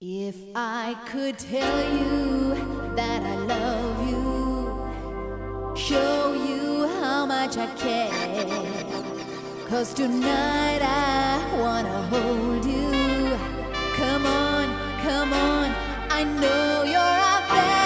If I could tell you that I love you, show you how much I care, 'cause tonight I wanna hold you. Come on, I know you're out there.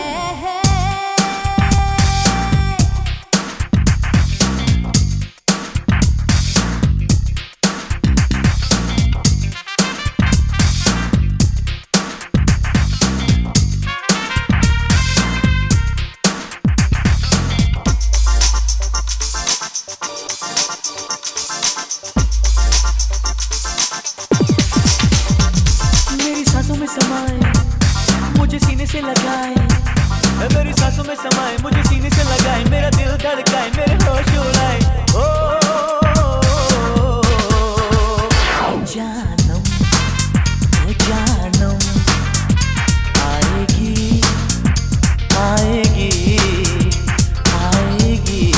समाए मुझे सीने से लगाए, मेरी सांसों में समाए मुझे सीने से लगाए, मेरा दिल धड़काए, मेरे होश उड़ाए। ओ जानम ओ जानम, आएगी आएगी आएगी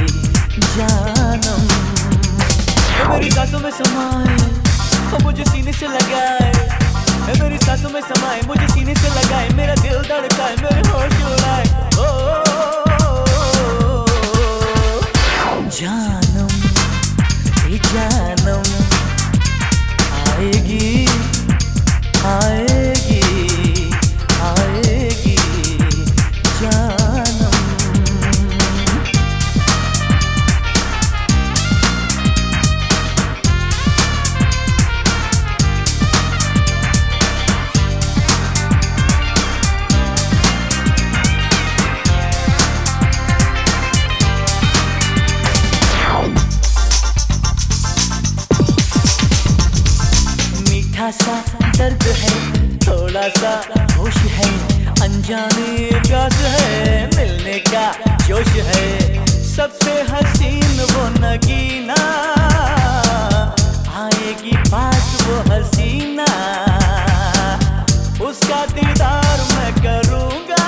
जानम, मेरी सांसों में समाए मुझे सीने से लगाए, मेरी सांसों में समाए मुझे सीने से लगाए, मेरा दिल धड़काए, मेरे होश उड़ाए। ओ जानम ए जानम, आएगी आएगी आएगी जानम। सा दर्द है, थोड़ा सा होश है, अनजाने प्यास है, मिलने का जोश है, सबसे हसीन वो नगीना, आएगी पास वो हसीना, उसका दीदार मैं करूँगा,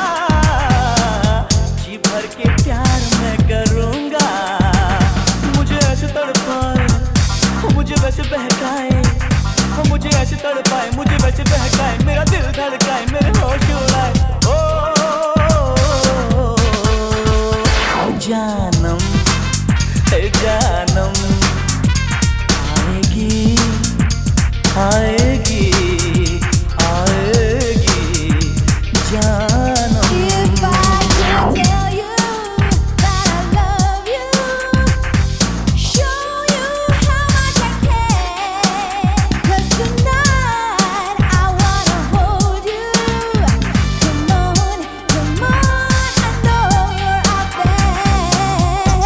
जी भर के प्यार मैं करूँगा, मुझे ऐसे तड़पाए मुझे वैसे बहकाए, मुझे ऐसे तड़पाए मुझे वैसे बहकाए, मेरा दिल धड़काए, मेरे होश उड़ाए। ओ जानम ए जानम, आएगी आएगी आएगी जानम। If I could tell you that I love you, show you how much I care, 'cause tonight I wanna hold you. Come on, I know you're out there.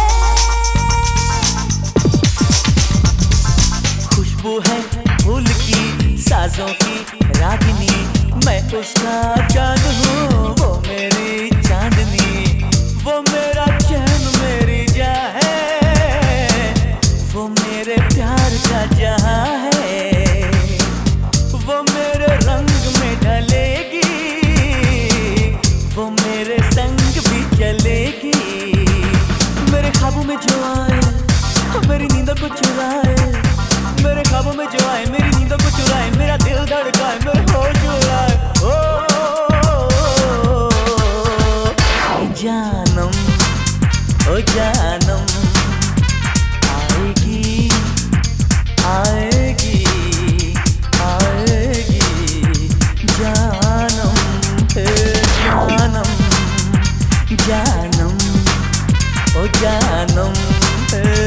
खुशबू है फूल की, साजों की रागिनी, मैं उसका चांद हूँ, वो मेरी चांदनी, वो मेरा चैन मेरी जान है, वो मेरे प्यार का जहां है, वो मेरे रंग में ढलेगी, वो मेरे संग भी चलेगी, मेरे ख्वाबों में जो आए मेरी नींदों को चुराए, मेरे ख्वाबों में जो आए मेरी नींदों को चुराए, मेरा दिल धड़काए, मेरे होश उड़ाए। जानम ओ जानम, आएगी आएगी आएगी जानम जानम जानम ओ जानम।